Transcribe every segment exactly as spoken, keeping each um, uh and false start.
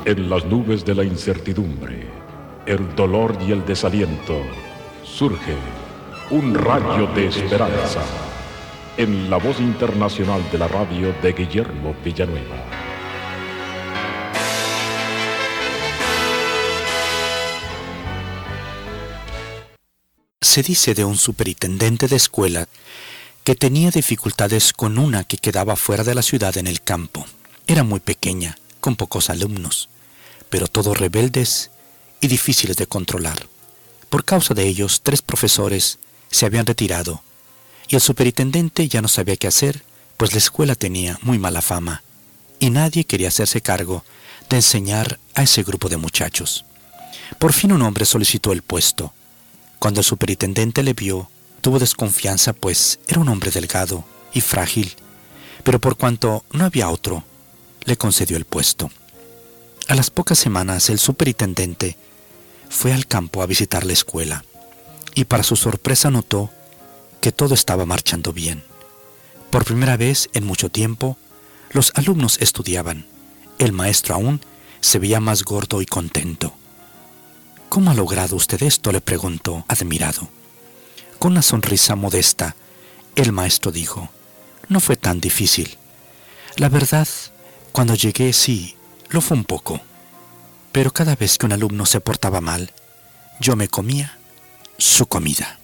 En las nubes de la incertidumbre, el dolor y el desaliento, surge un rayo de esperanza en la voz internacional de la radio de Guillermo Villanueva. Se dice de un superintendente de escuela que tenía dificultades con una que quedaba fuera de la ciudad en el campo. Era muy pequeña, con pocos alumnos, pero todos rebeldes y difíciles de controlar. Por causa de ellos, tres profesores se habían retirado y el superintendente ya no sabía qué hacer, pues la escuela tenía muy mala fama y nadie quería hacerse cargo de enseñar a ese grupo de muchachos. Por fin un hombre solicitó el puesto. Cuando el superintendente le vio, tuvo desconfianza, pues era un hombre delgado y frágil, pero por cuanto no había otro, le concedió el puesto. A las pocas semanas el superintendente fue al campo a visitar la escuela y para su sorpresa notó que todo estaba marchando bien. Por primera vez en mucho tiempo, los alumnos estudiaban. El maestro aún se veía más gordo y contento. ¿Cómo ha logrado usted esto?, le preguntó, admirado. Con una sonrisa modesta, el maestro dijo: no fue tan difícil. La verdad, cuando llegué sí, lo fue un poco. Pero cada vez que un alumno se portaba mal, yo me comía su comida.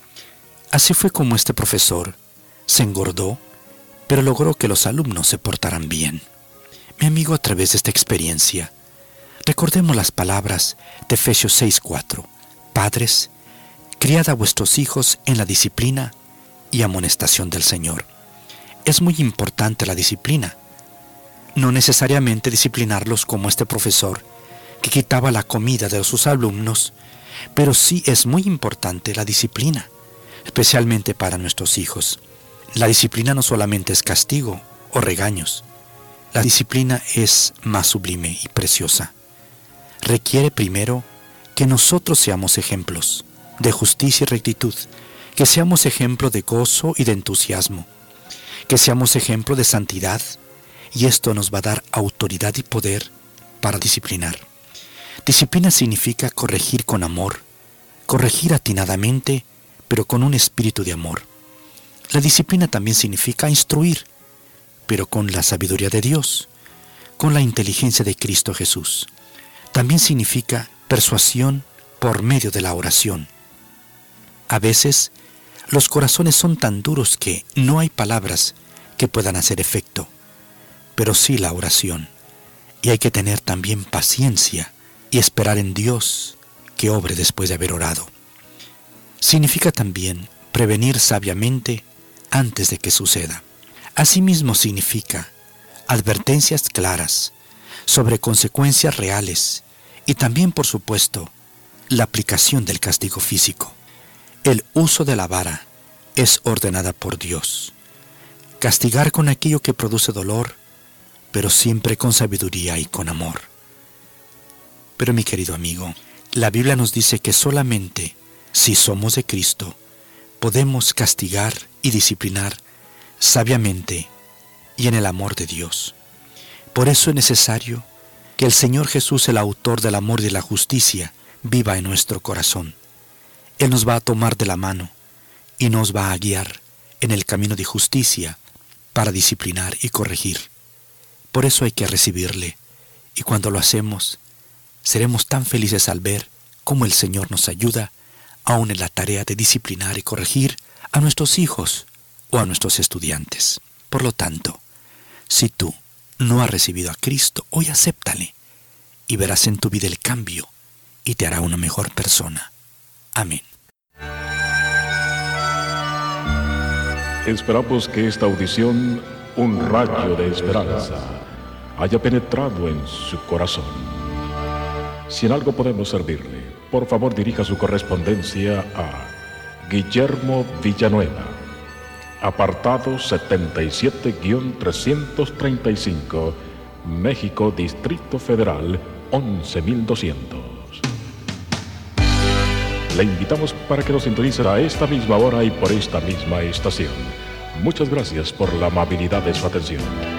Así fue como este profesor se engordó, pero logró que los alumnos se portaran bien. Mi amigo, a través de esta experiencia, recordemos las palabras de Efesios seis cuatro. Padres, criad a vuestros hijos en la disciplina y amonestación del Señor. Es muy importante la disciplina. No necesariamente disciplinarlos como este profesor que quitaba la comida de sus alumnos, pero sí es muy importante la disciplina, especialmente para nuestros hijos. La disciplina no solamente es castigo o regaños. La disciplina es más sublime y preciosa. Requiere primero que nosotros seamos ejemplos de justicia y rectitud, que seamos ejemplo de gozo y de entusiasmo, que seamos ejemplo de santidad, y esto nos va a dar autoridad y poder para disciplinar. Disciplina significa corregir con amor, corregir atinadamente, pero con un espíritu de amor. La disciplina también significa instruir, pero con la sabiduría de Dios, con la inteligencia de Cristo Jesús. También significa persuasión por medio de la oración. A veces, los corazones son tan duros que no hay palabras que puedan hacer efecto, pero sí la oración. Y hay que tener también paciencia y esperar en Dios que obre después de haber orado. Significa también prevenir sabiamente antes de que suceda. Asimismo significa advertencias claras sobre consecuencias reales y también, por supuesto, la aplicación del castigo físico. El uso de la vara es ordenada por Dios. Castigar con aquello que produce dolor, pero siempre con sabiduría y con amor. Pero mi querido amigo, la Biblia nos dice que solamente si somos de Cristo, podemos castigar y disciplinar sabiamente y en el amor de Dios. Por eso es necesario que el Señor Jesús, el autor del amor y de la justicia, viva en nuestro corazón. Él nos va a tomar de la mano y nos va a guiar en el camino de justicia para disciplinar y corregir. Por eso hay que recibirle, y cuando lo hacemos, seremos tan felices al ver cómo el Señor nos ayuda aún en la tarea de disciplinar y corregir a nuestros hijos o a nuestros estudiantes. Por lo tanto, si tú no has recibido a Cristo, hoy acéptale y verás en tu vida el cambio y te hará una mejor persona. Amén. Esperamos que esta audición, un rayo de esperanza, haya penetrado en su corazón. Si en algo podemos servirle, por favor dirija su correspondencia a Guillermo Villanueva, apartado setenta y siete trescientos treinta y cinco, México, Distrito Federal, once mil doscientos. Le invitamos para que nos sintonice a esta misma hora y por esta misma estación. Muchas gracias por la amabilidad de su atención.